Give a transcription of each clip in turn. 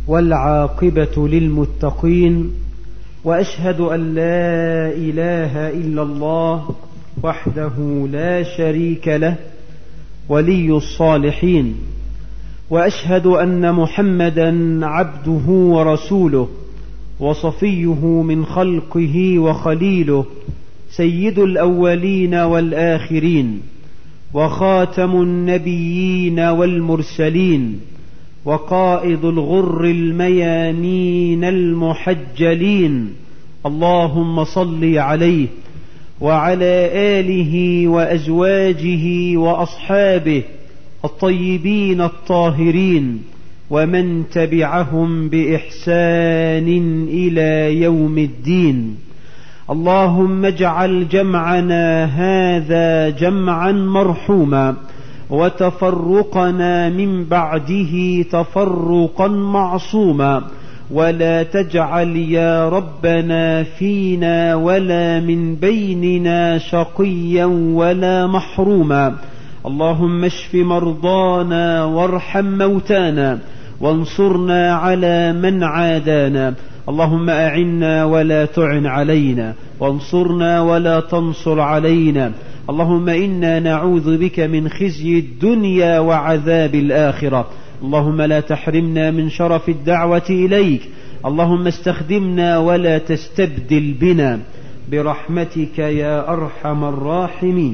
والعاقبة للمتقين، وأشهد أن لا إله إلا الله وحده لا شريك له ولي الصالحين، وأشهد أن محمدا عبده ورسوله وصفيه من خلقه وخليله، سيد الأولين والآخرين، وخاتم النبيين والمرسلين، وقائد الغر الميامين المحجلين. اللهم صل عليه وعلى آله وأزواجه وأصحابه الطيبين الطاهرين، ومن تبعهم بإحسان إلى يوم الدين. اللهم اجعل جمعنا هذا جمعا مرحوما، وتفرقنا من بعده تفرقا معصوما، ولا تجعل يا ربنا فينا ولا من بيننا شقيا ولا محروما. اللهم اشف مرضانا وارحم موتانا، وانصرنا على من عادانا. اللهم أعنا ولا تعن علينا، وانصرنا ولا تنصر علينا. اللهم إنا نعوذ بك من خزي الدنيا وعذاب الآخرة. اللهم لا تحرمنا من شرف الدعوة إليك. اللهم استخدمنا ولا تستبدل بنا برحمتك يا أرحم الراحمين.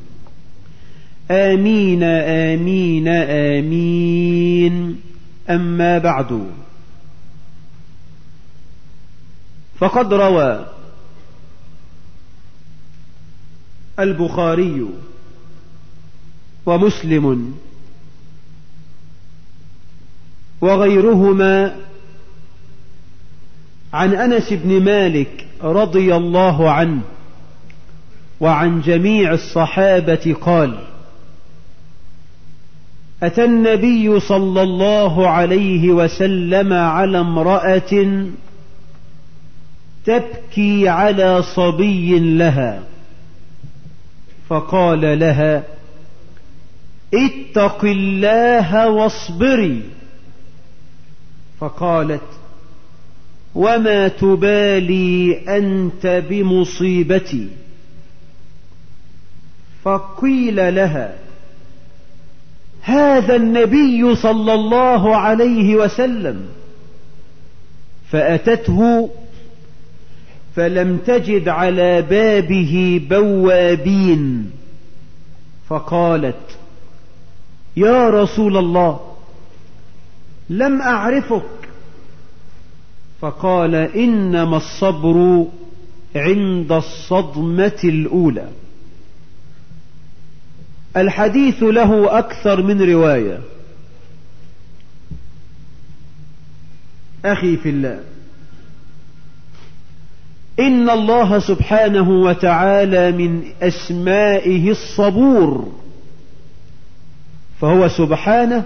آمين آمين آمين. أما بعد، فقد روى البخاري ومسلم وغيرهما عن أنس بن مالك رضي الله عنه وعن جميع الصحابة قال: أتى النبي صلى الله عليه وسلم على امرأة تبكي على صبي لها، فقال لها: اتق الله واصبري. فقالت: وما تبالي أنت بمصيبتي؟ فقيل لها: هذا النبي صلى الله عليه وسلم. فأتته فلم تجد على بابه بوابين، فقالت: يا رسول الله، لم أعرفك. فقال: إنما الصبر عند الصدمة الأولى. الحديث له أكثر من رواية. أخي في الله، إن الله سبحانه وتعالى من أسمائه الصبور، فهو سبحانه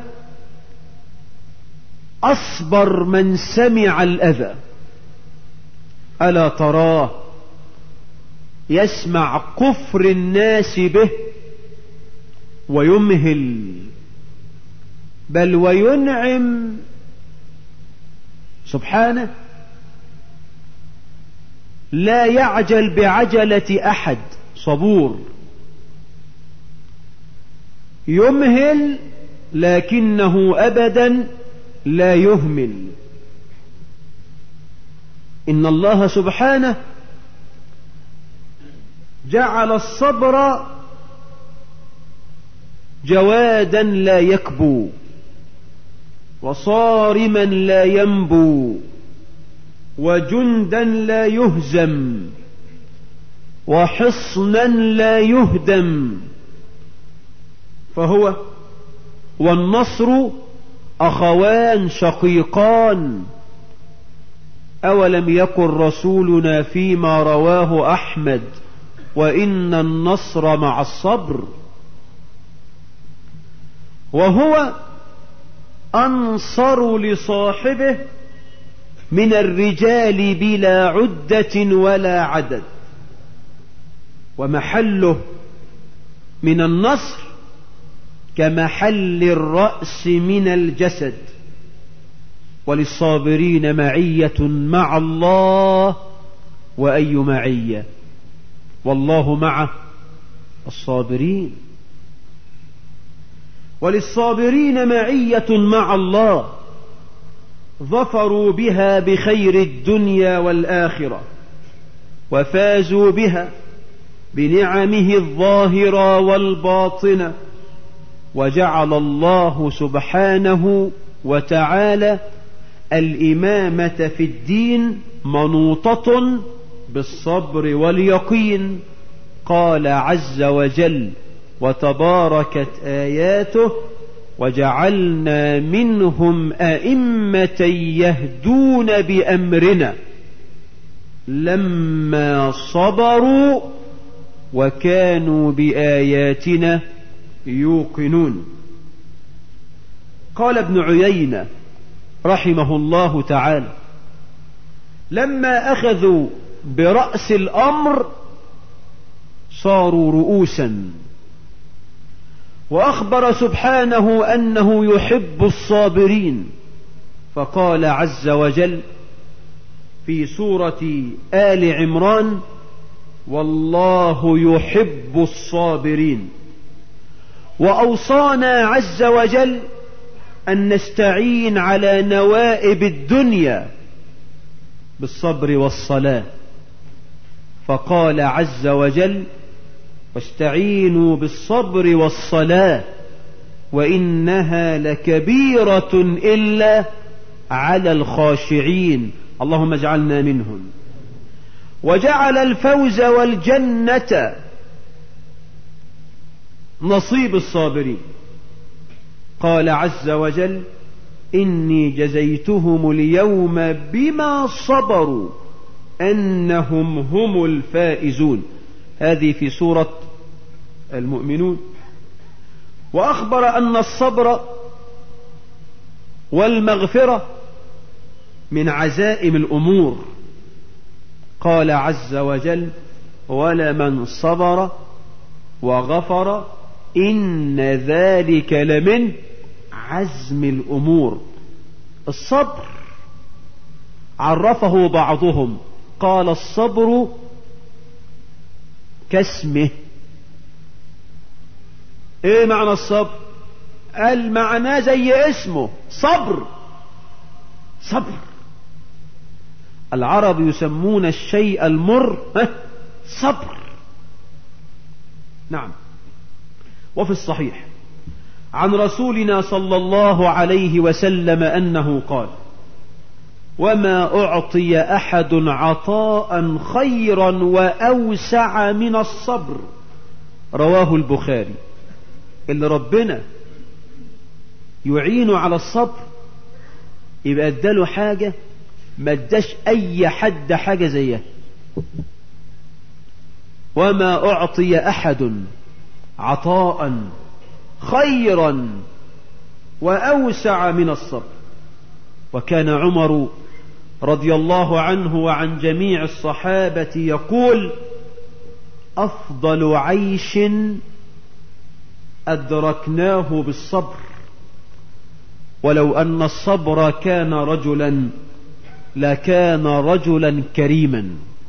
أصبر من سمع الأذى. ألا تراه يسمع كفر الناس به ويمهل، بل وينعم سبحانه، لا يعجل بعجلة أحد، صبور. يمهل لكنه أبدا لا يهمل. إن الله سبحانه جعل الصبر جوادا لا يكبو، وصارما لا ينبو، وجندا لا يهزم، وحصنا لا يهدم. فهو والنصر أخوان شقيقان. أولم يكن رسولنا فيما رواه أحمد: وإن النصر مع الصبر. وهو أنصر لصاحبه من الرجال بلا عدة ولا عدد، ومحله من النصر كمحل الرأس من الجسد. وللصابرين معية مع الله. وأي معية؟ والله مع الصابرين. وللصابرين معية مع الله ظفروا بها بخير الدنيا والآخرة وفازوا بها بنعمه الظاهرة والباطنة. وجعل الله سبحانه وتعالى الإمامة في الدين منوطة بالصبر واليقين. قال عز وجل وتباركت آياته وجعلنا منهم أئمة يهدون بأمرنا لما صبروا وكانوا بآياتنا يوقنون. قال ابن عيينة رحمه الله تعالى لما أخذوا برأس الأمر صاروا رؤوسا. وأخبر سبحانه أنه يحب الصابرين فقال عز وجل في سورة آل عمران والله يحب الصابرين. وأوصانا عز وجل أن نستعين على نوائب الدنيا بالصبر والصلاة. فقال عز وجل واستعينوا بالصبر والصلاة وإنها لكبيرة إلا على الخاشعين. اللهم اجعلنا منهم. وجعل الفوز والجنة نصيب الصابرين. قال عز وجل إني جزيتهم اليوم بما صبروا أنهم هم الفائزون. هذه في سورة المؤمنون. وأخبر أن الصبر والمغفرة من عزائم الأمور. قال عز وجل ولمن صبر وغفر إن ذلك لمن عزم الأمور. الصبر عرفه بعضهم قال الصبر كاسمه. ايه معنى الصبر؟ قال معناه زي اسمه صبر. صبر. العرب يسمون الشيء المر صبر. نعم. وفي الصحيح عن رسولنا صلى الله عليه وسلم أنه قال وما أعطي أحد عطاء خيرا وأوسع من الصبر. رواه البخاري. اللي ربنا يعينه على الصبر يبقى اداله حاجة ما اداش أي حد حاجة زيها. وما أعطي أحد عطاء خيرا وأوسع من الصبر. وكان عمر رضي الله عنه وعن جميع الصحابة يقول أفضل عيش أدركناه بالصبر ولو أن الصبر كان رجلا لكان رجلا كريما.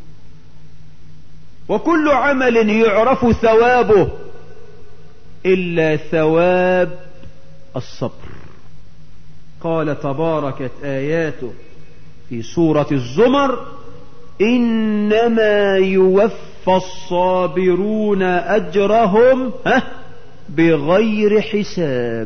وكل عمل يعرف ثوابه إلا ثواب الصبر. قال تباركت آياته في سورة الزمر إنما يوفى الصابرون أجرهم بغير حساب.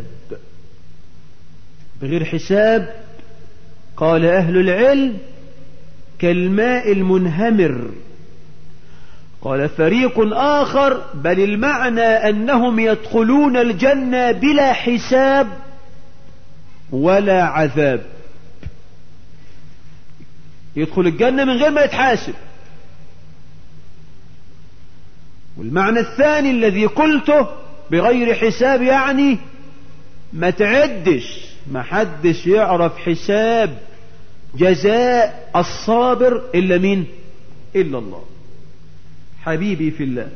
بغير حساب قال أهل العلم كالماء المنهمر. قال فريق آخر بل المعنى أنهم يدخلون الجنة بلا حساب ولا عذاب. يدخل الجنة من غير ما يتحاسب. والمعنى الثاني الذي قلته بغير حساب يعني ما تعدش، ما حدش يعرف حساب جزاء الصابر إلا مين؟ إلا الله. حبيبي في الله،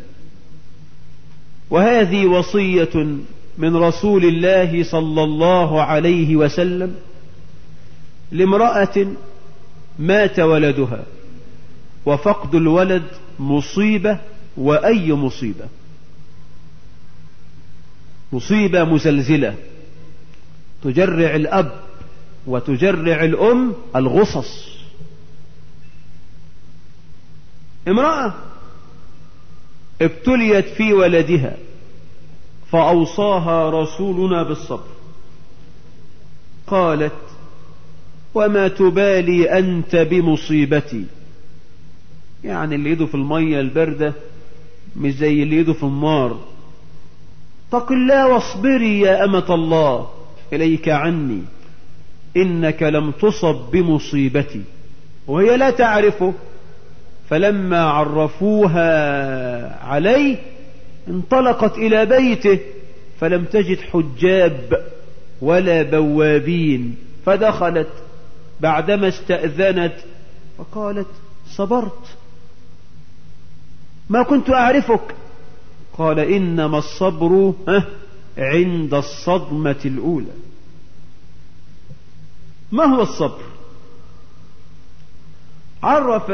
وهذه وصية من رسول الله صلى الله عليه وسلم لامرأة مات ولدها، وفقد الولد مصيبة، وأي مصيبة، مصيبة مزلزلة تجرع الأب وتجرع الأم الغصص. امرأة ابتليت في ولدها فأوصاها رسولنا بالصبر، قالت: وما تبالي أنت بمصيبتي؟ يعني اللي يده في المية الباردة مش زي اللي يده في النار. اتق الله واصبري يا أمة الله، إليك عني، إنك لم تصب بمصيبتي. وهي لا تعرفه، فلما عرفوها عليه انطلقت إلى بيته فلم تجد حجاب ولا بوابين، فدخلت بعدما استأذنت فقالت: صبرت، ما كنت أعرفك. قال: إنما الصبر عند الصدمة الأولى. ما هو الصبر؟ عرف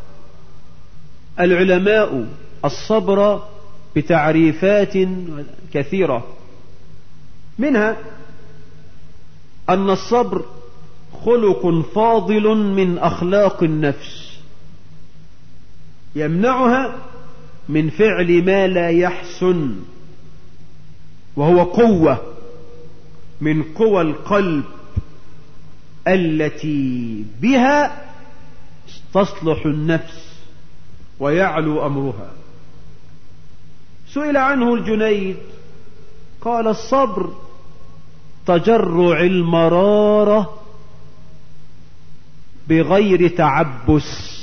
العلماء الصبر بتعريفات كثيرة، منها أن الصبر خلق فاضل من أخلاق النفس يمنعها من فعل ما لا يحسن، وهو قوة من قوى القلب التي بها تصلح النفس ويعلو أمرها. سئل عنه الجنيد قال: الصبر تجرع المرارة بغير تعبس.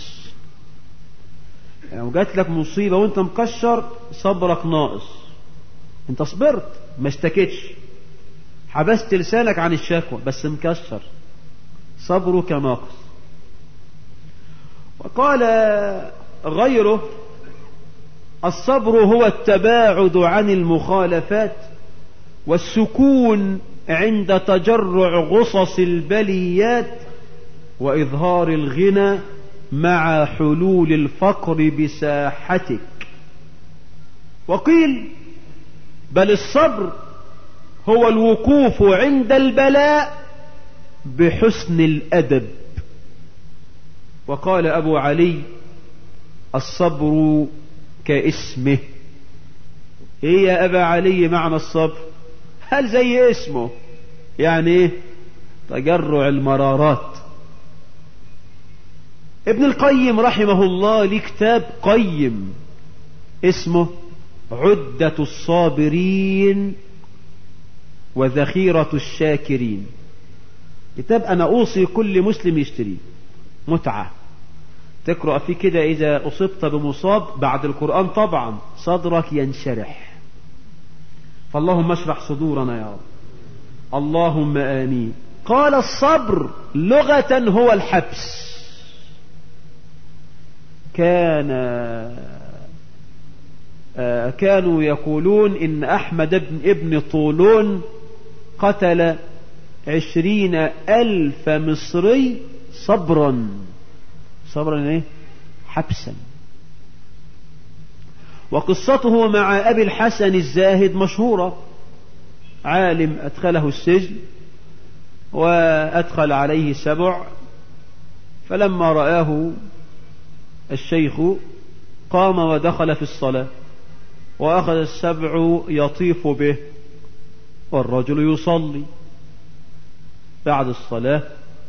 يعني جات لك مصيبة وانت مكشر، صبرك ناقص، انت صبرت ما اشتكتش، حبست لسانك عن الشكوى بس مكشر، صبرك ناقص. وقال غيره: الصبر هو التباعد عن المخالفات والسكون عند تجرع غصص البليات وإظهار الغنى مع حلول الفقر بساحتك. وقيل: بل الصبر هو الوقوف عند البلاء بحسن الأدب. وقال أبو علي: الصبر كاسمه. ايه يا أبا علي معنى الصبر؟ هل زي اسمه؟ يعني ايه؟ تجرع المرارات. ابن القيم رحمه الله ليه كتاب قيم اسمه عدة الصابرين وذخيرة الشاكرين، كتاب أنا أوصي كل مسلم يشتريه، متعة تقرأ فيه كده. إذا أصبت بمصاب بعد القرآن طبعا صدرك ينشرح، فاللهم اشرح صدورنا يا رب، اللهم آمين. قال: الصبر لغة هو الحبس. كانوا يقولون إن أحمد ابن طولون قتل 20,000 مصري صبرا ايه؟ حبسا. وقصته مع أبي الحسن الزاهد مشهورة. عالم أدخله السجن وأدخل عليه 7، فلما رآه الشيخ قام ودخل في الصلاة، وأخذ 7 يطيف به والرجل يصلي. بعد الصلاة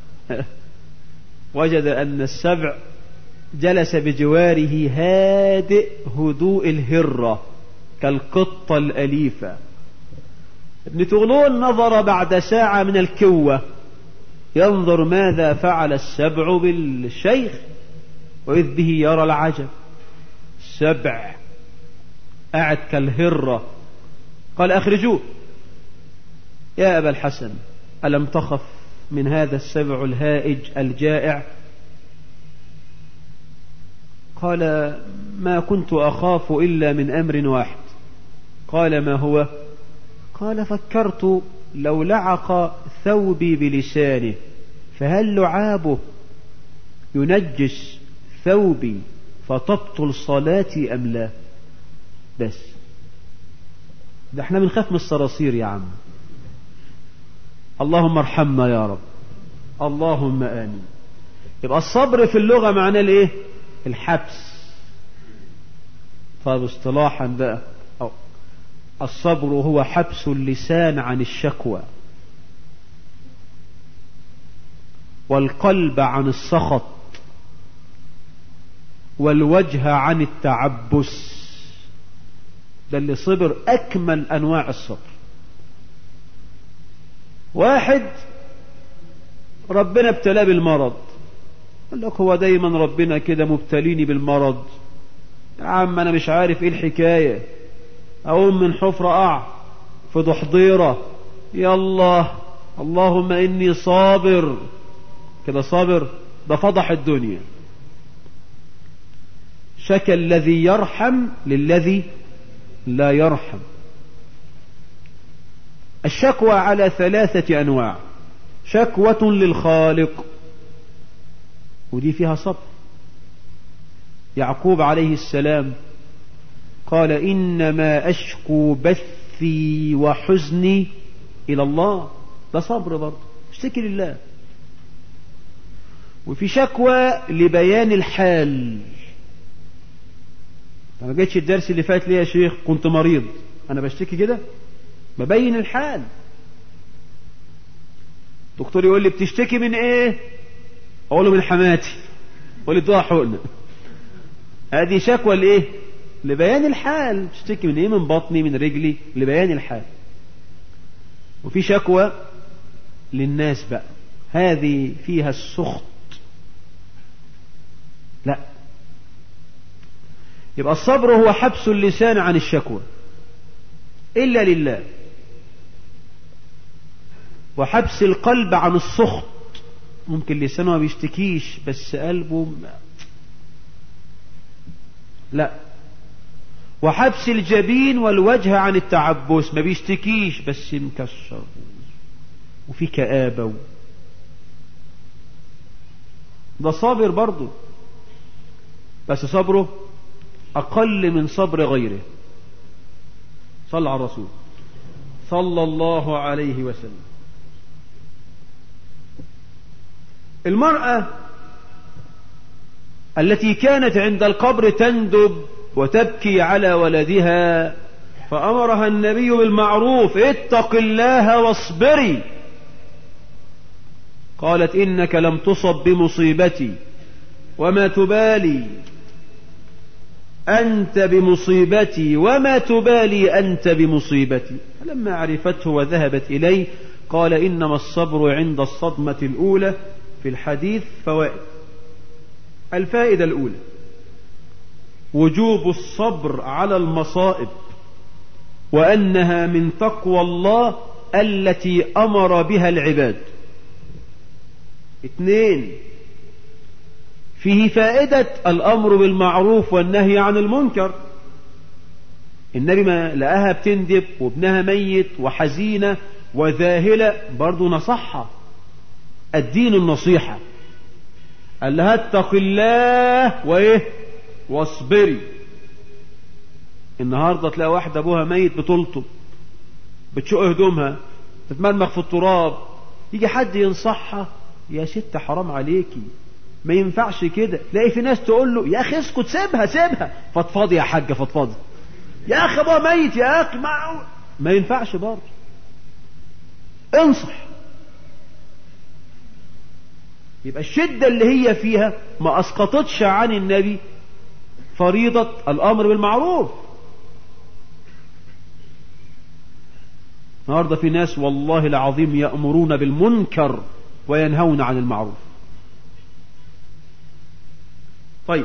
وجد أن 7 جلس بجواره هادئ هدوء الهرة كالقطة الأليفة. ابن طولون نظر بعد ساعة من الكوة ينظر ماذا فعل 7 بالشيخ، وإذ به يرى العجب، 7 قاعد كالهرة. قال: أخرجوه. يا أبا الحسن، ألم تخف من هذا 7 الهائج الجائع؟ قال: ما كنت أخاف إلا من أمر واحد. قال: ما هو؟ قال: فكرت لو لعق ثوبي بلسانه فهل لعابه ينجس ثوبي فتبطل صلاتي أم لا؟ بس ده احنا بنخاف من الصراصير يا عم. اللهم ارحمنا يا رب، اللهم آمين. يبقى الصبر في اللغة معناه الايه؟ الحبس. طيب اصطلاحا بقى، الصبر هو حبس اللسان عن الشكوى، والقلب عن السخط، والوجه عن التعبس. ده اللي صبر أكمل أنواع الصبر. واحد ربنا ابتلاه بالمرض، قال لك هو دايما ربنا كده مبتليني بالمرض، يا عم أنا مش عارف إيه الحكاية، أقوم من حفرة أقع في ضحضيرة، يلا اللهم إني صابر. كده صابر؟ ده فضح الدنيا. شكى الذي يرحم للذي لا يرحم. الشكوى على 3 أنواع. شكوة للخالق، ودي فيها صبر. يعقوب عليه السلام قال إنما أشكو بثي وحزني إلى الله. ده صبر برضه، اشتكي لله. وفي شكوى لبيان الحال. ما جيتش الدرس اللي فات ليه يا شيخ؟ كنت مريض. أنا بشتكي كده، ببين الحال. دكتور يقول لي بتشتكي من ايه؟ اقول له من حماتي، يقول لي ادوها حقنه. هذه شكوى لايه؟ لبيان الحال. بتشتكي من ايه؟ من بطني، من رجلي، لبيان الحال. وفي شكوى للناس بقى، هذه فيها السخط. لا، يبقى الصبر هو حبس اللسان عن الشكوى إلا لله، وحبس القلب عن السخط. ممكن لسانه ما بيشتكيش بس قلبه لا. وحبس الجبين والوجه عن التعبس، ما بيشتكيش بس مكشر وفي كآبة. ده صابر برضه، بس صبره أقل من صبر غيره. صلى على الرسول صلى الله عليه وسلم. المرأة التي كانت عند القبر تندب وتبكي على ولدها، فأمرها النبي بالمعروف: اتق الله واصبري. قالت: إنك لم تصب بمصيبتي وما تبالي أنت بمصيبتي وما تبالي أنت بمصيبتي. فلما عرفته وذهبت إليه قال: إنما الصبر عند الصدمة الأولى. في الحديث فوائد. الفائدة الأولى: وجوب الصبر على المصائب، وأنها من تقوى الله التي أمر بها العباد. 2: فيه فائدة الأمر بالمعروف والنهي عن المنكر. النبي ما لقاها بتندب وابنها ميت وحزينة وذاهلة برضو نصحها. الدين النصيحة. قال لها: اتق الله وإيه واصبري. النهاردة تلاقي واحدة أبوها ميت بتلطب، بتشق هدومها، تتمرمغ في التراب، يجي حد ينصحها: يا ست حرام عليكي، ما ينفعش كده. تلاقي في ناس تقول له: يا أخي اسكت، سيبها فضفاضي يا حاجة، فضفاضي يا أخي، أبوها ميت يا أخي، ما ينفعش برضه. انصح. يبقى الشدة اللي هي فيها ما أسقطتش عن النبي فريضة الأمر بالمعروف. النهارده في ناس والله العظيم يأمرون بالمنكر وينهون عن المعروف. طيب،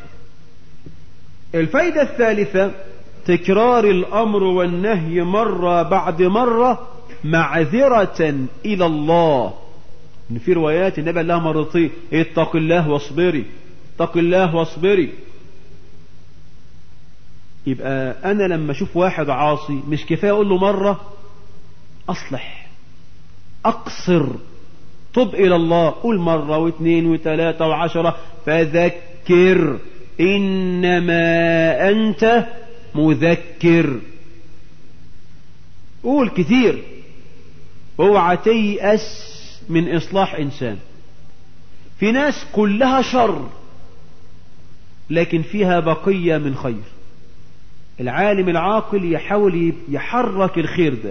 الفائدة الثالثة: تكرار الأمر والنهي مرة بعد مرة معذرة إلى الله. إن في روايات النبي قال لها مرتين: اتق الله واصبري، اتق الله واصبري. يبقى أنا لما أشوف واحد عاصي مش كفاية أقول له مرة أصلح، أقصر، تب إلى الله، قول مرة واثنين وثلاثة وعشرة، فذكر إنما أنت مذكر. قول كثير، اوعى تيأس من إصلاح إنسان. في ناس كلها شر لكن فيها بقية من خير. العالم العاقل يحاول يحرك الخير ده.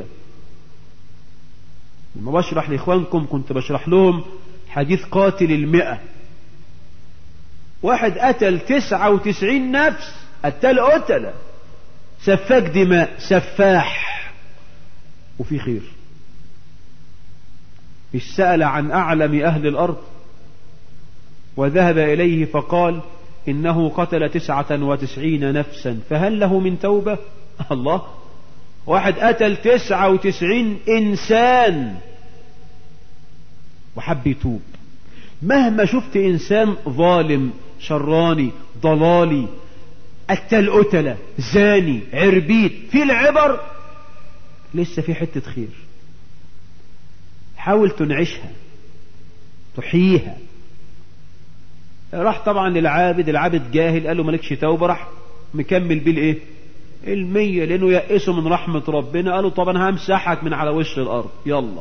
لما بشرح لإخوانكم كنت بشرح لهم حديث قاتل 100. واحد قتل 99 نفس، قتل سفاك دماء، سفاح، وفي خير. مش سأل عن أعلم أهل الأرض وذهب إليه فقال إنه قتل 99 نفسا فهل له من توبة؟ الله، واحد قتل 99 إنسان وحب يتوب. مهما شفت إنسان ظالم شراني ضلالي قتل زاني عربيت، في العبر لسه في حتة خير، حاول تنعشها تحييها. راح طبعا للعابد، العابد جاهل قال له مالكش توبة، راح مكمل بالايه 100 لانه يأسوا من رحمة ربنا. قالوا طبعا همسحك من على وش الارض يلا.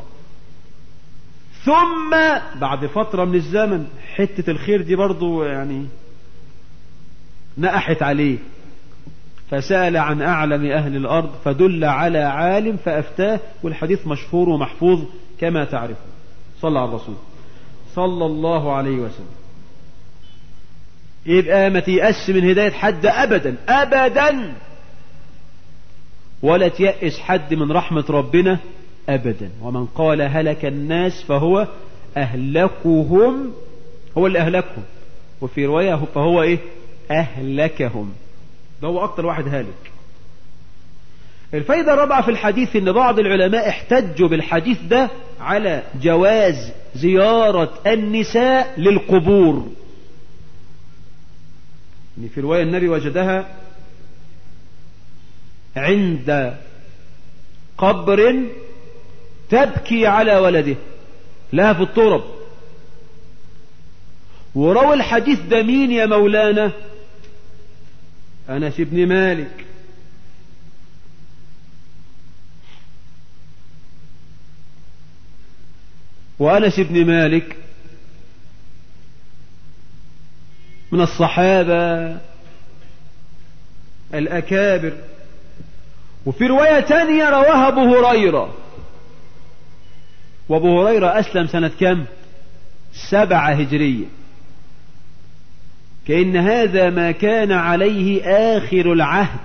ثم بعد فترة من الزمن حتة الخير دي برضو يعني نقحت عليه، فسأل عن أعلم أهل الأرض فدل على عالم فأفتاه، والحديث مشهور ومحفوظ كما تعرفون. صلى على الرسول صلى الله عليه وسلم. يبقى ما تيأس من هداية حد أبدا أبدا، ولا تيأس حد من رحمة ربنا أبدا. ومن قال هلك الناس فهو أهلكهم، هو اللي أهلكهم، وفي رواية فهو إيه أهلكهم، ده هو أكتر واحد هالك. الفايدة الرابعة في الحديث إن بعض العلماء احتجوا بالحديث ده على جواز زيارة النساء للقبور. في رواية النبي وجدها عند قبر تبكي على ولده لها في الترب. وروى الحديث ده مين يا مولانا؟ أنس بن مالك. وأنس بن مالك من الصحابة الأكابر. وفي رواية تانية رواها أبو هريرة، وأبو هريرة أسلم سنة كم؟ 7 هجرية. كأن هذا ما كان عليه آخر العهد،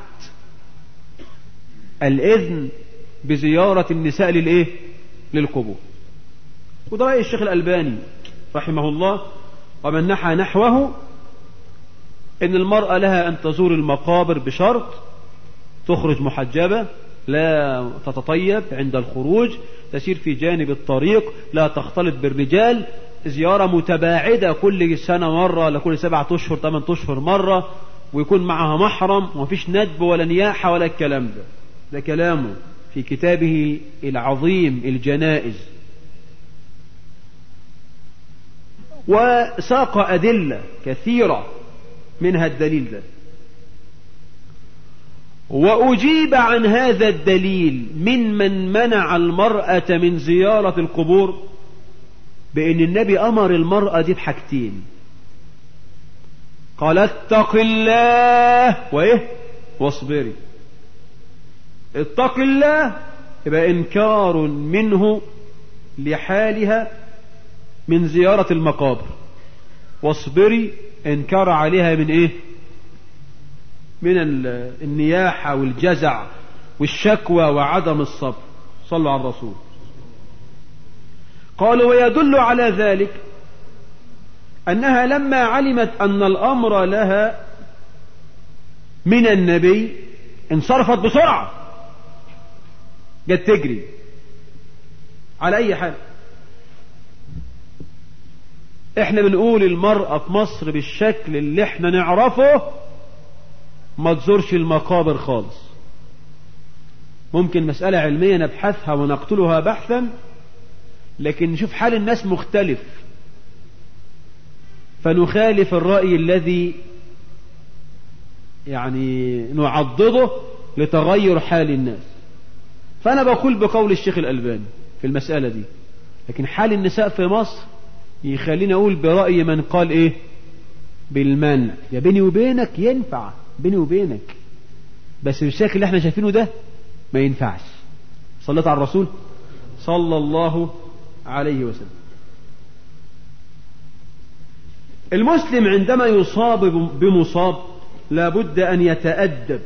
الإذن بزيارة النساء للإيه؟ للقبور. وده رأي الشيخ الألباني رحمه الله ومن نحى نحوه، إن المرأة لها أن تزور المقابر بشرط تخرج محجبة، لا تتطيب عند الخروج، تسير في جانب الطريق، لا تختلط بالرجال، زيارة متباعدة كل سنة مرة، لكل 7 أشهر 8 أشهر مرة، ويكون معها محرم، ومفيش ندب ولا نياحة ولا الكلام ده. ده كلامه في كتابه العظيم الجنائز. وساق أدلة كثيرة منها الدليل ده. وأجيب عن هذا الدليل من منع المرأة من زيارة القبور بأن النبي أمر المرأة دي بحاجتين. قال اتق الله وإيه واصبري. اتق الله يبقى إنكار منه لحالها من زيارة المقابر، واصبري إنكار عليها من إيه؟ من النياحة والجزع والشكوى وعدم الصبر. صلوا على الرسول. قالوا ويدل على ذلك أنها لما علمت أن الأمر لها من النبي انصرفت بسرعة، جت تجري. على أي حال احنا بنقول المرأة في مصر بالشكل اللي احنا نعرفه ما تزورش المقابر خالص. ممكن مسألة علمية نبحثها ونقتلها بحثا لكن نشوف حال الناس مختلف فنخالف الرأي الذي يعني نعضده لتغير حال الناس. فأنا بقول بقول الشيخ الألباني في المسألة دي، لكن حال النساء في مصر يخليني أقول برأي من قال إيه بالمنع. يا بيني وبينك ينفع بيني وبينك، بس الشكل اللي احنا شايفينه ده ما ينفعش. صليت على الرسول صلى الله عليه وسلم. المسلم عندما يصاب بمصاب لابد أن يتأدب،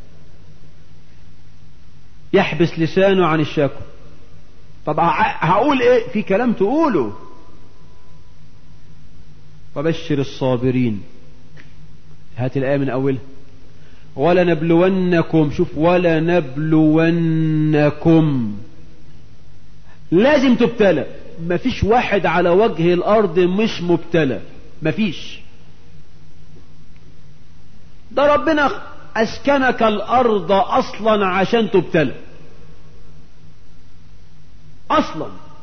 يحبس لسانه عن الشكوى. طبعا هقول ايه في كلام تقوله. وبشر الصابرين، هات الآية من أولها. ولنبلونكم، شوف ولنبلونكم، لازم تبتلى. مفيش واحد على وجه الأرض مش مبتلى، مفيش. ده ربنا أسكنك الأرض أصلا عشان تبتلى أصلا.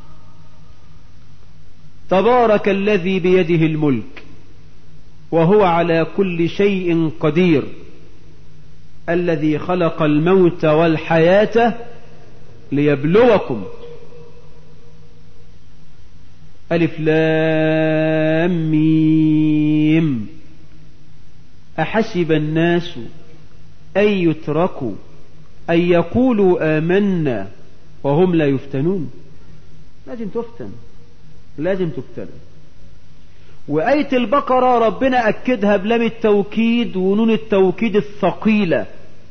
تبارك الذي بيده الملك وهو على كل شيء قدير، الذي خلق الموت والحياة ليبلوكم. ألف لام ميم. أحسب الناس أن يتركوا أن يقولوا آمنا وهم لا يفتنون. لازم تفتن، لازم تبتلى. وآية البقرة ربنا أكدها بلام التوكيد ونون التوكيد الثقيلة،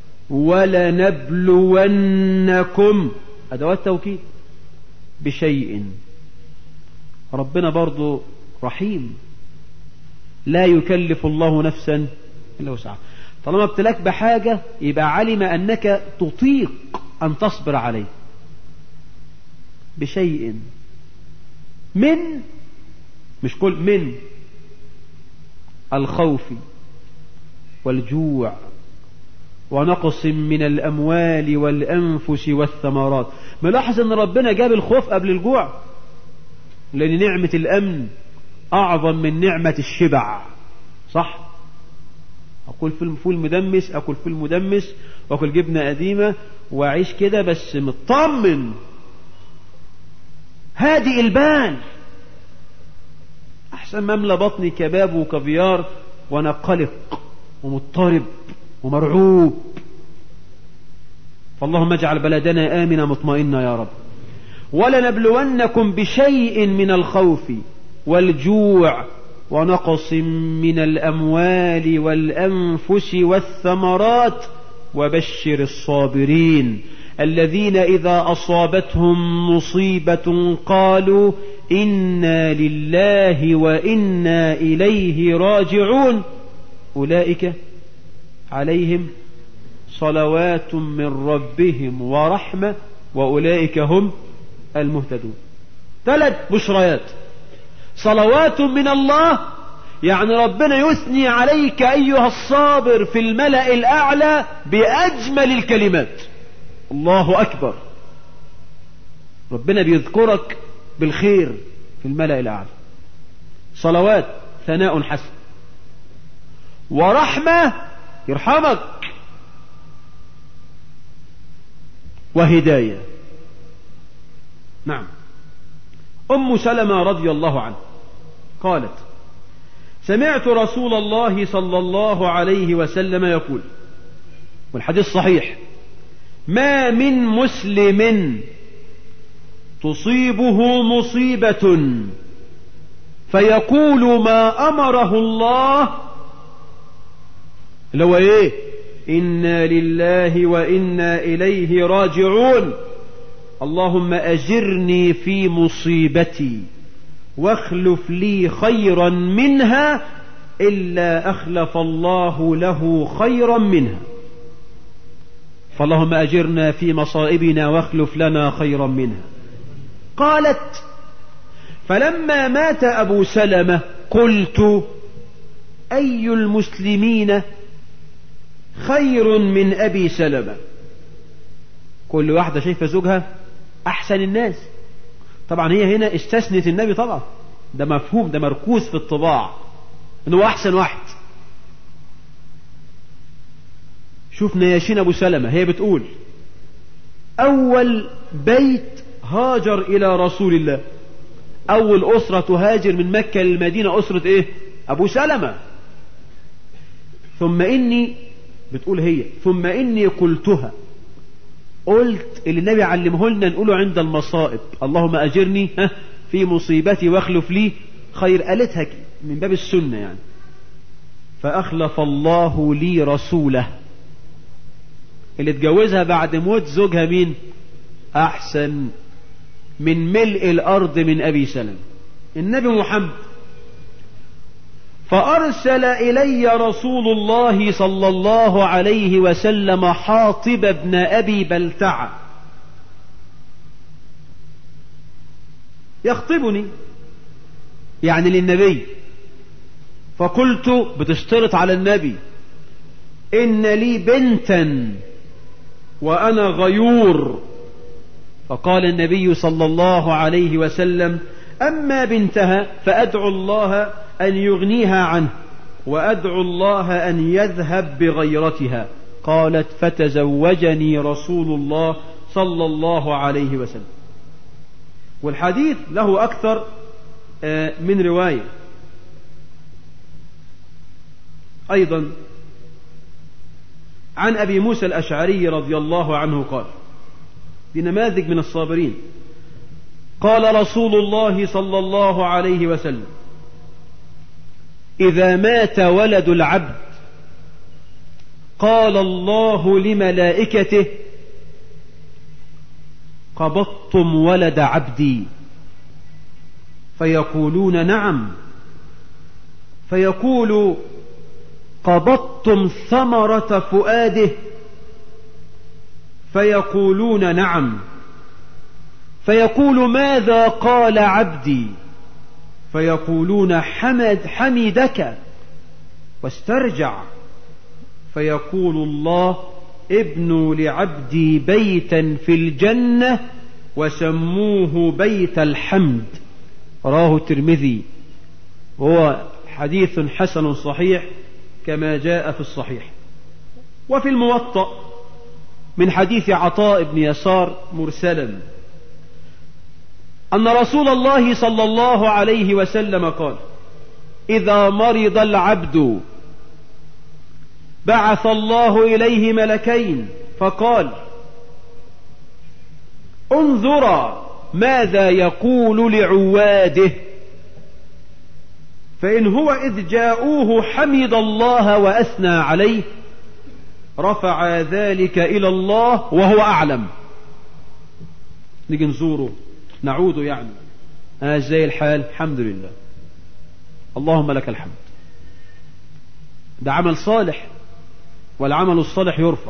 ولنبلونكم، أدوات توكيد، بشيء. ربنا برضو رحيم، لا يكلف الله نفسا إلا وسعها. طالما ابتلاك بحاجة يبقى علم أنك تطيق أن تصبر عليه. بشيء من، مش كل، من الخوف والجوع ونقص من الأموال والأنفس والثمرات. ملاحظ أن ربنا جاب الخوف قبل الجوع، لأن نعمة الأمن أعظم من نعمة الشبع. صح؟ أقول فول مدمس، أكل فول مدمس وأكل جبنة قديمة وأعيش كده بس مطمن هادئ البال، أحسن ما أملى بطني كباب وكافيار وأنا قلق ومضطرب ومرعوب. فاللهم اجعل بلدنا آمنا مطمئنا يا رب. ولنبلونكم بشيء من الخوف والجوع ونقص من الأموال والأنفس والثمرات وبشر الصابرين الذين إذا أصابتهم مصيبة قالوا إنا لله وإنا إليه راجعون أولئك عليهم صلوات من ربهم ورحمة وأولئك هم المهتدون. 3 بشريات. صلوات من الله، يعني ربنا يثني عليك أيها الصابر في الملأ الأعلى بأجمل الكلمات. الله أكبر، ربنا بيذكرك بالخير في الملأ الأعلى. صلوات ثناء حسن، ورحمة يرحمك، وهداية. نعم. أم سلمة رضي الله عنها قالت: سمعت رسول الله صلى الله عليه وسلم يقول، والحديث صحيح: ما من مسلم تصيبه مصيبة فيقول ما أمره الله، اللي هو إيه؟ إنا لله وإنا إليه راجعون، اللهم أجرني في مصيبتي واخلف لي خيرا منها، إلا أخلف الله له خيرا منها. فاللهم أجرنا في مصائبنا واخلف لنا خيرا منها. قالت: فلما مات أبو سلمة قلت أي المسلمين خير من أبي سلمة؟ كل واحدة شايفة زوجها أحسن الناس، طبعا هي هنا استثنت النبي طبعا، ده مفهوم، ده مركوز في الطباع انه احسن واحد. شوف نياشين ابو سلمة هي بتقول اول بيت هاجر الى رسول الله، اول اسرة تهاجر من مكة للمدينة اسرة ايه؟ ابو سلمة. ثم اني، بتقول هي، ثم اني قلتها، قلت اللي النبي علمه لنا نقوله عند المصائب، اللهم اجرني في مصيبتي واخلف لي خير، قالتها من باب السنة يعني. فاخلف الله لي رسوله، اللي اتجوزها بعد موت زوجها مين؟ احسن من ملء الارض من ابي سلمة، النبي محمد. فارسل الي رسول الله صلى الله عليه وسلم حاطب بن ابي بلتعة يخطبني، يعني للنبي. فقلت، بتشترط على النبي، ان لي بنتا وانا غيور. فقال النبي صلى الله عليه وسلم اما بنتها فادعو الله ان يغنيها عنه وادعو الله ان يذهب بغيرتها. قالت فتزوجني رسول الله صلى الله عليه وسلم. والحديث له اكثر من رواية ايضا. عن ابي موسى الاشعري رضي الله عنه قال، بنماذج من الصابرين، قال رسول الله صلى الله عليه وسلم إذا مات ولد العبد قال الله لملائكته قبضتم ولد عبدي؟ فيقولون نعم. فيقول قبضتم ثمرة فؤاده؟ فيقولون نعم. فيقول ماذا قال عبدي؟ فيقولون حمدك واسترجع. فيقول الله ابنوا لعبدي بيتا في الجنة وسموه بيت الحمد. رواه الترمذي، وهو حديث حسن صحيح كما جاء في الصحيح. وفي الموطأ من حديث عطاء بن يسار مرسلا أن رسول الله صلى الله عليه وسلم قال إذا مرض العبد بعث الله إليه ملكين فقال انظرا ماذا يقول لعواده، فإن هو إذ جاءوه حمد الله وأثنى عليه رفع ذلك إلى الله وهو أعلم. نيجي نزوره نعود يعني ازاي الحال؟ الحمد لله، اللهم لك الحمد. ده عمل صالح، والعمل الصالح يرفع.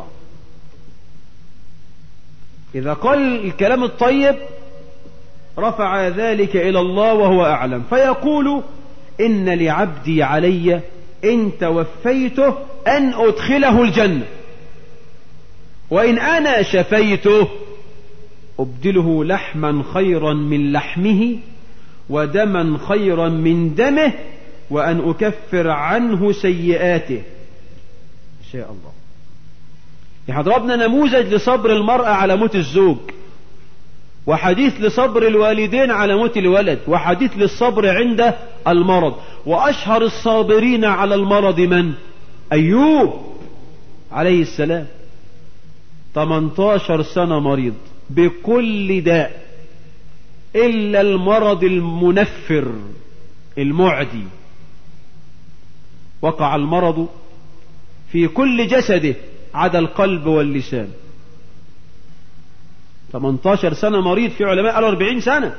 إذا قال الكلام الطيب رفع ذلك إلى الله وهو أعلم. فيقول إن لعبدي علي إن توفيته أن أدخله الجنة، وإن أنا شفيته أبدله لحما خيرا من لحمه ودما خيرا من دمه وأن أكفر عنه سيئاته إن شاء الله. يعني ضربنا نموذج لصبر المرأة على موت الزوج، وحديث لصبر الوالدين على موت الولد، وحديث للصبر عند المرض. وأشهر الصابرين على المرض من؟ أيوب عليه السلام، 18 سنة مريض بكل داء إلا المرض المنفر المعدي. وقع المرض في كل جسده عدا القلب واللسان. 18 سنة مريض، في علماء قالوا 40 سنة.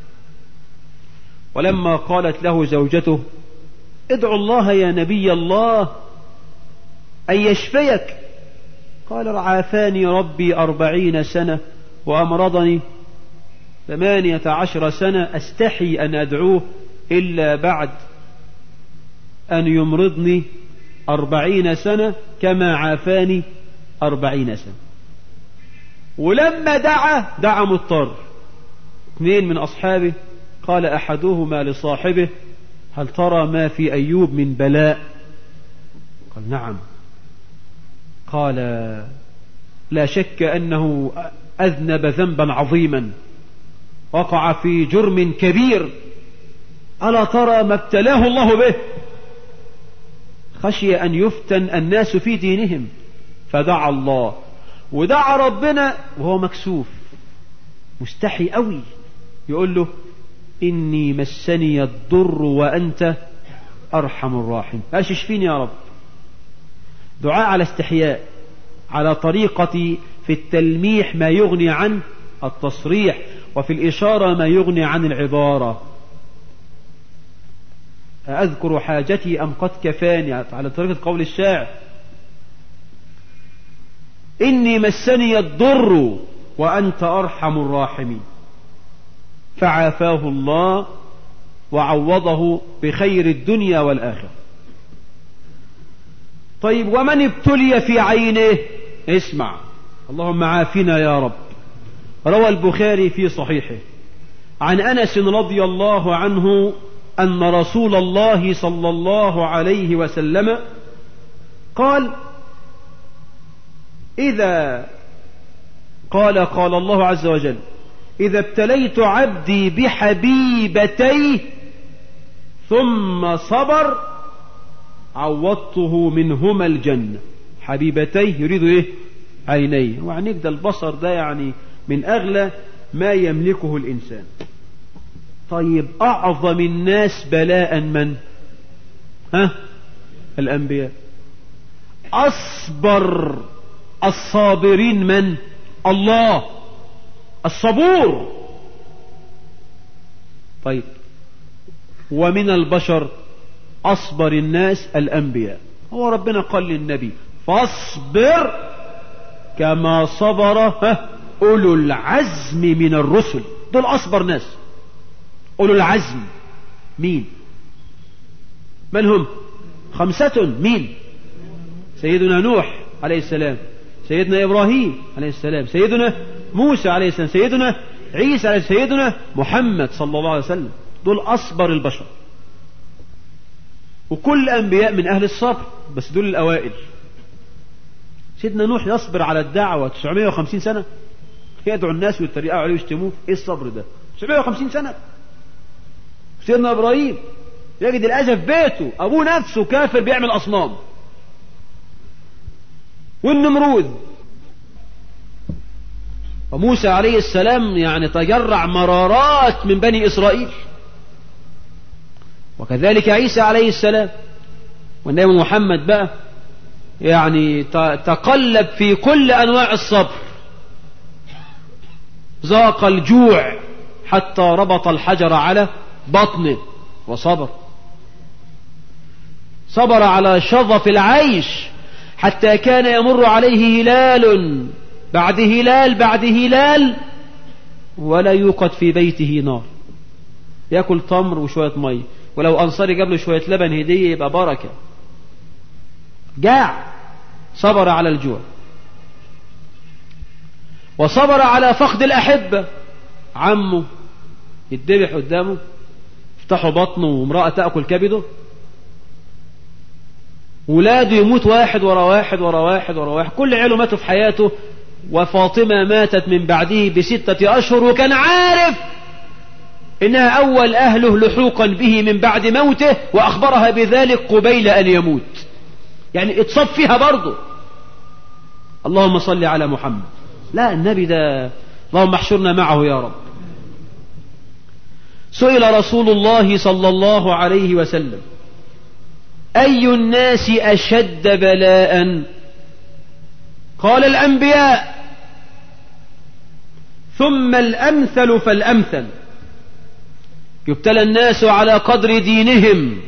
ولما قالت له زوجته ادعو الله يا نبي الله أن يشفيك، قال عافاني ربي 40 سنة وأمرضني 18 سنة، أستحي أن أدعوه إلا بعد أن يمرضني 40 سنة كما عافاني 40 سنة. ولما دعا مضطر، اثنين من أصحابه قال أحدهما لصاحبه هل ترى ما في أيوب من بلاء؟ قال نعم. قال لا شك أنه أذنب ذنبا عظيما، وقع في جرم كبير، ألا ترى ما ابتلاه الله به؟ خشي أن يفتن الناس في دينهم فدعا الله، ودعا ربنا وهو مكسوف مستحي قوي، يقول له إني مسني الضر وأنت أرحم الراحم، قالش اشفيني يا رب. دعاء على استحياء، على طريقة في التلميح ما يغني عن التصريح، وفي الإشارة ما يغني عن العبارة. أذكر حاجتي أم قد كفاني، على طريقة قول الشاعر إني مسني الضر وأنت أرحم الراحمين، فعافاه الله وعوضه بخير الدنيا والآخرة. طيب ومن ابتلي في عينه؟ اسمع، اللهم عافنا يا رب. روى البخاري في صحيحه عن أنس رضي الله عنه أن رسول الله صلى الله عليه وسلم قال قال الله عز وجل إذا ابتليت عبدي بحبيبتيه ثم صبر عوضته منهما الجنة. حبيبتيه يريد إيه؟ عينيه، وعنيك ده البصر ده يعني من أغلى ما يملكه الإنسان. طيب أعظم الناس بلاء من؟ الأنبياء. أصبر الصابرين من؟ الله الصبور. طيب ومن البشر أصبر الناس الأنبياء. هو ربنا قال للنبي فاصبر كما صبر أولو العزم من الرسل. دول أصبر ناس. أولو العزم مين؟ من هم؟ 5. مين؟ سيدنا نوح عليه السلام، سيدنا إبراهيم عليه السلام، سيدنا موسى عليه السلام، سيدنا عيسى عليه السلام، سيدنا محمد صلى الله عليه وسلم. دول أصبر البشر. وكل أنبياء من أهل الصبر، بس دول الأوائل. سيدنا نوح يصبر على الدعوة 950 سنة، يدعو الناس ويتريقوا عليه ويشتموه. ايه الصبر ده؟ 950 سنة. سيدنا إبراهيم يجد الأذى في بيته، أبوه نفسه كافر بيعمل أصنام. والنمرود. وموسى عليه السلام يعني تجرع مرارات من بني إسرائيل. وكذلك عيسى عليه السلام. والنبي محمد بقى يعني تقلب في كل أنواع الصبر. ذاق الجوع حتى ربط الحجر على بطنه وصبر. صبر على شظف العيش حتى كان يمر عليه هلال بعد هلال بعد هلال ولا يوقد في بيته نار، يأكل تمر وشوية مية، ولو أنصاري جاب له شوية لبن هدية يبقى بركة. جاع، صبر على الجوع. وصبر على فقد الأحبة. عمه يتذبح قدامه، يفتحوا بطنه وامرأة تأكل كبده، ولاده يموت واحد ورا واحد ورا واحد ورا واحد، كل عياله ماتوا في حياته، وفاطمة ماتت من بعده ب6 أشهر، وكان عارف إنها أول أهله لحوقا به من بعد موته، وأخبرها بذلك قبيل أن يموت. يعني اتصف فيها برضه. اللهم صل على محمد. لا، النبي ده اللهم احشرنا معه يا رب. سئل رسول الله صلى الله عليه وسلم أي الناس أشد بلاء؟ قال الأنبياء، ثم الأمثل فالأمثل. يبتلى الناس على قدر دينهم،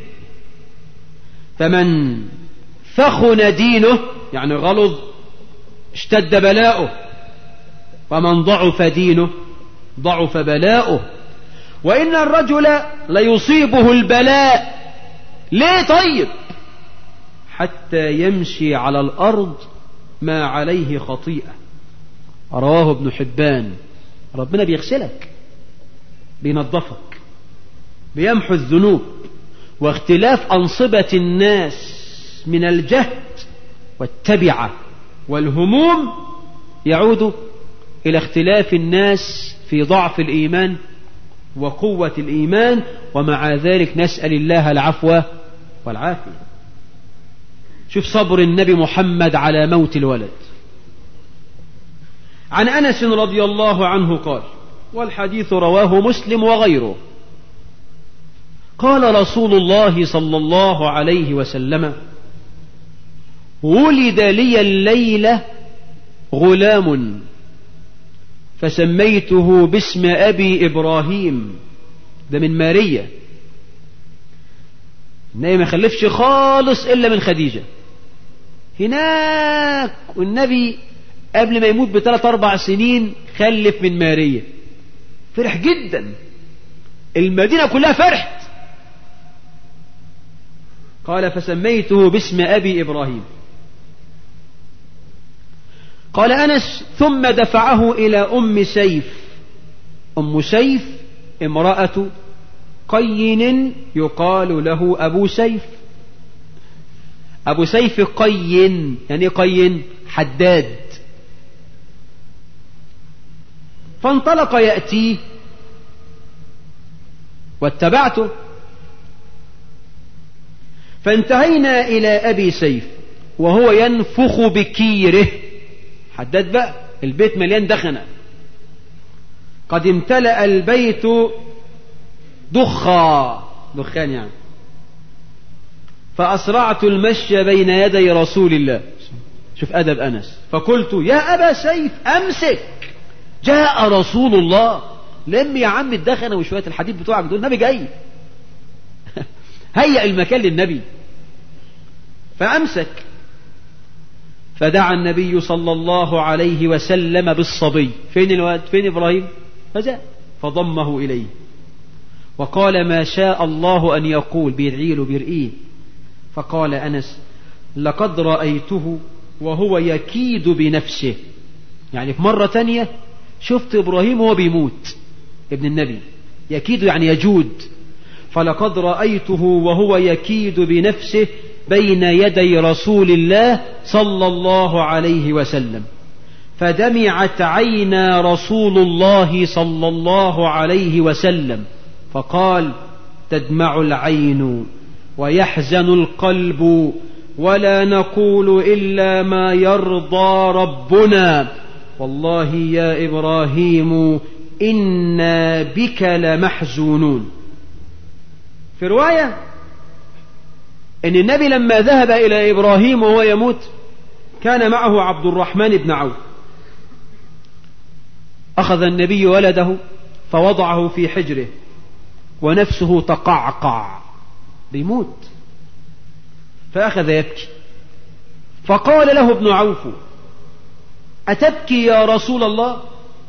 فمن ثخن دينه يعني غلظ اشتد بلاؤه، ومن ضعف دينه ضعف بلاؤه. وإن الرجل ليصيبه البلاء. ليه طيب؟ حتى يمشي على الأرض ما عليه خطيئة. رواه ابن حبان. ربنا بيغسلك، بينظفك، بيمحو الذنوب. واختلاف أنصبة الناس من الجهد والتبعة والهموم يعود إلى اختلاف الناس في ضعف الإيمان وقوة الإيمان، ومع ذلك نسأل الله العفو والعافية. شوف صبر النبي محمد على موت الولد. عن أنس رضي الله عنه قال، والحديث رواه مسلم وغيره، قال رسول الله صلى الله عليه وسلم: ولد لي الليلة غلام فسميته باسم أبي إبراهيم. ده من ماريا، النبي ما خلفش خالص إلا من خديجة هناك، والنبي قبل ما يموت ب3-4 سنين خلف من ماريا. فرح جدا، المدينة كلها فرحت. قال: فسميته باسم أبي إبراهيم. قال أنس: ثم دفعه إلى أم سيف. أم سيف امرأة قين يقال له أبو سيف. أبو سيف قين، يعني قين حداد. فانطلق يأتيه واتبعته، فانتهينا إلى أبي سيف وهو ينفخ بكيره. حداد بقى، البيت مليان دخنة، قد امتلأ البيت دخان يعني. فأسرعت المشي بين يدي رسول الله. شوف أدب أنس. فقلت: يا أبا سيف أمسك، جاء رسول الله. لم يا عم الدخنة وشوية الحديد بتوعك دول، النبي جاي. هيئ المكان للنبي. فأمسك، فدعا النبي صلى الله عليه وسلم بالصبي. فين الواد؟ فين إبراهيم؟ فجاء فضمه إليه وقال: ما شاء الله أن يقول. بيدعي له بيرئيه. فقال أنس: لقد رأيته وهو يكيد بنفسه. يعني في مرة تانية شفت إبراهيم وهو بيموت، ابن النبي، يكيد يعني يجود. فلقد رأيته وهو يكيد بنفسه بين يدي رسول الله صلى الله عليه وسلم. فدمعت عينا رسول الله صلى الله عليه وسلم، فقال: تدمع العين ويحزن القلب، ولا نقول إلا ما يرضى ربنا، والله يا إبراهيم إنا بك لمحزونون. في رواية إن النبي لما ذهب إلى إبراهيم وهو يموت كان معه عبد الرحمن بن عوف. أخذ النبي ولده فوضعه في حجره ونفسه تقعقع بيموت، فأخذ يبكي. فقال له ابن عوف: أتبكي يا رسول الله؟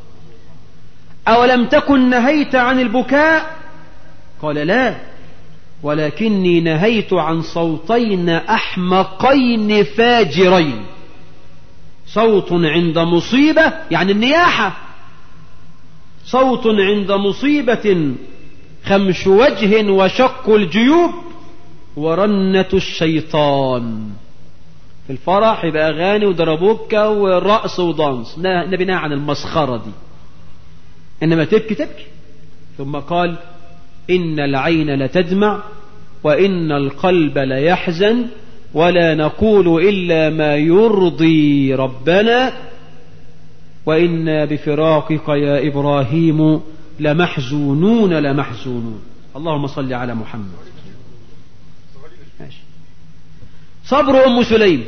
أولم تكن نهيت عن البكاء؟ قال: لا، ولكني نهيت عن صوتين أحمقين فاجرين. صوت عند مصيبة يعني النياحة، صوت عند مصيبة خمش وجه وشق الجيوب، ورنة الشيطان. في الفرح يبقى أغاني ودربوكة ورقص ودانس. النبي نهى عن المسخرة دي، إنما تبكي تبكي. ثم قال: إن العين لتدمع وإن القلب ليحزن، ولا نقول إلا ما يرضي ربنا، وإنا بفراقك يا إبراهيم لمحزونون لمحزونون. اللهم صل على محمد. ماشي. صبر أم سليم.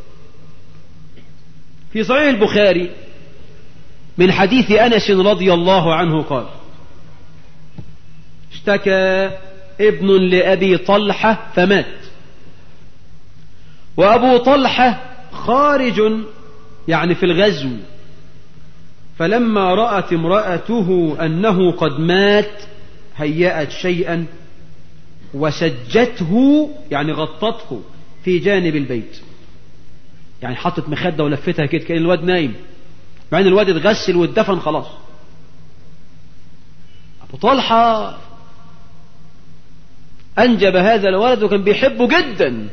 في صحيح البخاري من حديث أنس رضي الله عنه قال: اشتكى ابن لأبي طلحة فمات، وأبو طلحة خارج يعني في الغزو، فلما رأت امرأته أنه قد مات هيأت شيئا وسجته يعني غطته في جانب البيت، يعني حطت مخدة ولفتها كده كأن الواد نايم، مع ان الواد اتغسل واتدفن خلاص. أبو طلحة أنجب هذا الولد وكان بيحبه جدا.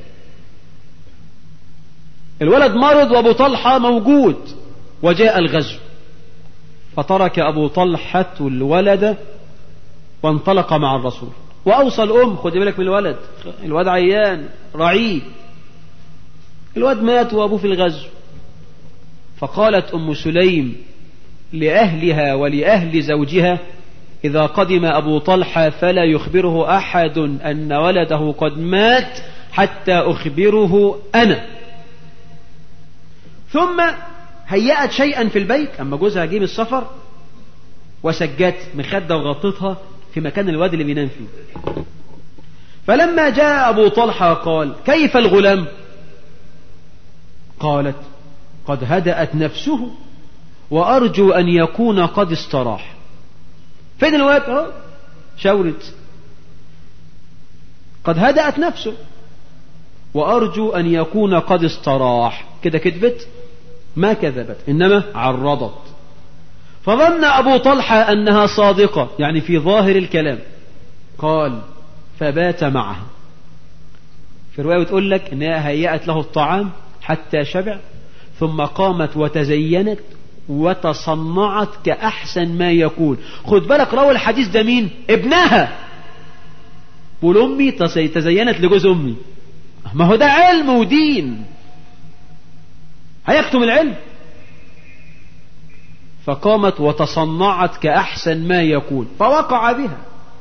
الولد مرض وأبو طلحة موجود، وجاء الغزو، فترك أبو طلحة الولد وانطلق مع الرسول، وأوصى الأم خد بالك من الولد، الولد عيان رعيه، الولد مات وأبوه في الغزو. فقالت أم سليم لأهلها ولأهل زوجها: إذا قدم أبو طلحة فلا يخبره أحد أن ولده قد مات حتى أخبره أنا. ثم هيأت شيئا في البيت، أما جوزها جه من السفر، وسجت مخدة وغطتها في مكان الواد اللي بينام فيه. فلما جاء أبو طلحة قال: كيف الغلام؟ قالت: قد هدأت نفسه وأرجو أن يكون قد استراح. فين الواد؟ شاورت. قد هدأت نفسه وأرجو أن يكون قد استراح. كده كذبت؟ ما كذبت، إنما عرضت. فظن أبو طلحة أنها صادقة، يعني في ظاهر الكلام. قال: فبات معها. في رواية بتقول لك إنها هيأت له الطعام حتى شبع، ثم قامت وتزينت وتصنعت كأحسن ما يكون. خد بالك، روى الحديث ده مين؟ ابنها. بقول أمي تزينت لجوز أمي، ما هو ده علم ودين، هيكتم العلم. فقامت وتصنعت كأحسن ما يكون، فوقع بها.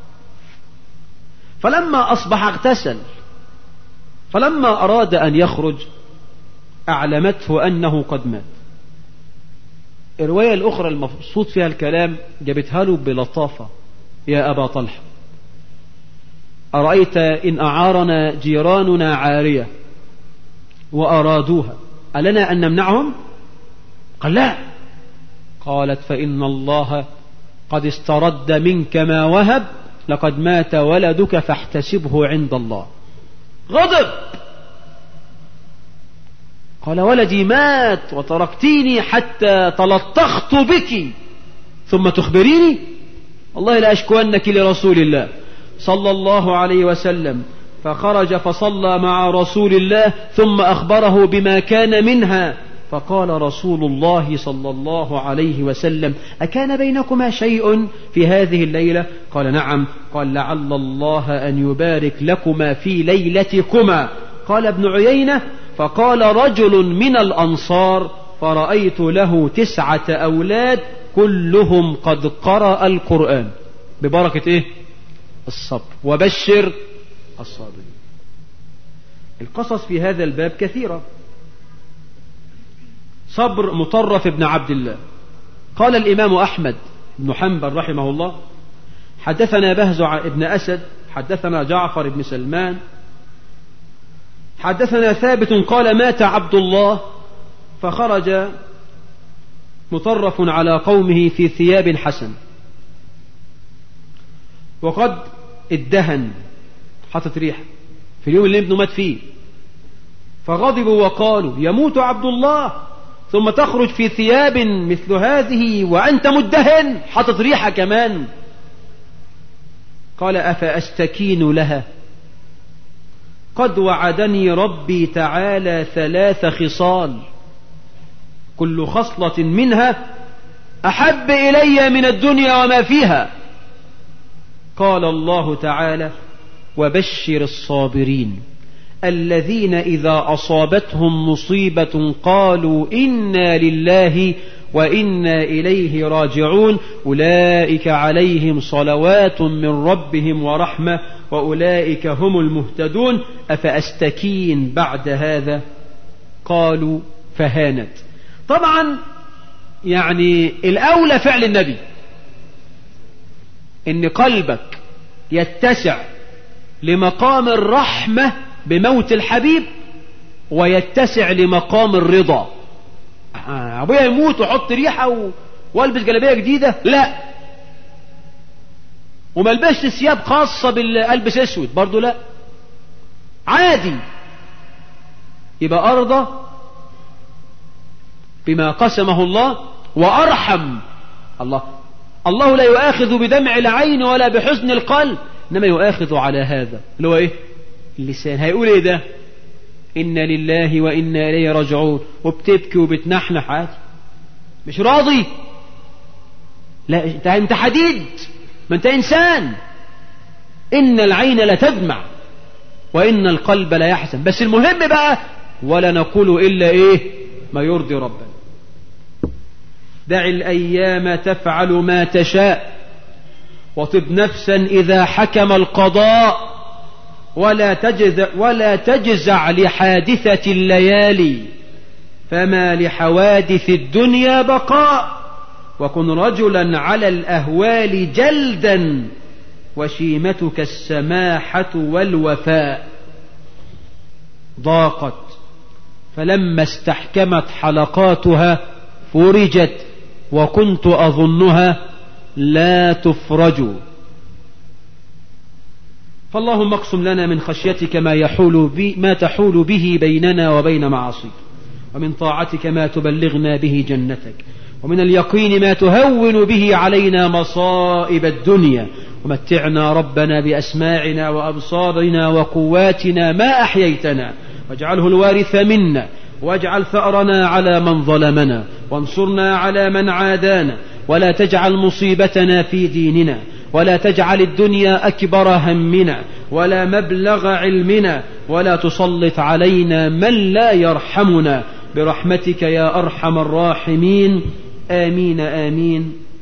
فلما أصبح اغتسل، فلما أراد أن يخرج أعلمته أنه قد مات. الرواية الأخرى المبسوط فيها الكلام جابتها له بلطافة: يا أبا طلحة، أرأيت إن أعارنا جيراننا عارية وأرادوها ألنا أن نمنعهم؟ قال: لا. قالت: فإن الله قد استرد منك ما وهب، لقد مات ولدك فاحتسبه عند الله. غضب. قال: ولدي مات وتركتيني حتى تلطخت بك ثم تخبريني؟ والله لأشكونك لرسول الله صلى الله عليه وسلم. فخرج فصلى مع رسول الله ثم أخبره بما كان منها. فقال رسول الله صلى الله عليه وسلم: أكان بينكما شيء في هذه الليلة؟ قال: نعم. قال: لعل الله أن يبارك لكما في ليلتكما. قال ابن عيينة: فقال رجل من الأنصار: فرأيت له 9 أولاد كلهم قد قرأ القرآن. ببركة إيه؟ الصبر. وبشر الصابرين. القصص في هذا الباب كثيرة. صبر مطرف بن عبد الله. قال الإمام أحمد بن حنبل رحمه الله: حدثنا بهزع بن أسد، حدثنا جعفر بن سلمان، حدثنا ثابت قال: مات عبد الله فخرج مطرف على قومه في ثياب حسن، وقد ادهن، حطت ريح في اليوم اللي ابنه مات فيه، فغضبوا وقالوا: يموت عبد الله ثم تخرج في ثياب مثل هذه وأنت مدهن، حطت ريحة كمان. قال: أفأستكين لها؟ قد وعدني ربي تعالى 3 خصال كل خصلة منها أحب إلي من الدنيا وما فيها. قال الله تعالى: وبشر الصابرين الذين إذا أصابتهم مصيبة قالوا إنا لله وإنا إليه راجعون أولئك عليهم صلوات من ربهم ورحمة وأولئك هم المهتدون. أفأستكين بعد هذا؟ قالوا: فهانت. طبعا يعني الأولى فعل النبي، إن قلبك يتسع لمقام الرحمة بموت الحبيب ويتسع لمقام الرضا. أبويا يموت وحط ريحة والبس جلابية جديدة؟ لا. وما البسش ثياب خاصة بالألبس اسود برضو؟ لا. عادي. يبقى أرضى بما قسمه الله وأرحم. الله الله لا يؤاخذ بدمع العين ولا بحزن القلب، إنما يؤاخذ على هذا اللي هو إيه؟ اللسان. هيقول إيه ده؟ إنا لله وإنا إليه راجعون، وبتبكي وبتنحنح عادي، مش راضي. لا، أنت حديد، ما أنت إنسان. إن العين لتدمع وإن القلب لا يحزن، بس المهم بقى ولا نقول إلا إيه؟ ما يرضي ربنا. دع الأيام تفعل ما تشاء، وطب نفسا إذا حكم القضاء، ولا تجزع لحادثة الليالي، فما لحوادث الدنيا بقاء. وكن رجلا على الأهوال جلدا، وشيمتك السماحة والوفاء. ضاقت فلما استحكمت حلقاتها فرجت، وكنت أظنها لا تفرج. فاللهم اقسم لنا من خشيتك ما تحول به بيننا وبين معاصيك، ومن طاعتك ما تبلغنا به جنتك، ومن اليقين ما تهون به علينا مصائب الدنيا. ومتعنا ربنا بأسماعنا وأبصارنا وقواتنا ما أحييتنا، واجعله الوارث منا، واجعل ثأرنا على من ظلمنا، وانصرنا على من عادانا، ولا تجعل مصيبتنا في ديننا، ولا تجعل الدنيا أكبر همنا ولا مبلغ علمنا، ولا تسلط علينا من لا يرحمنا، برحمتك يا أرحم الراحمين. آمين آمين.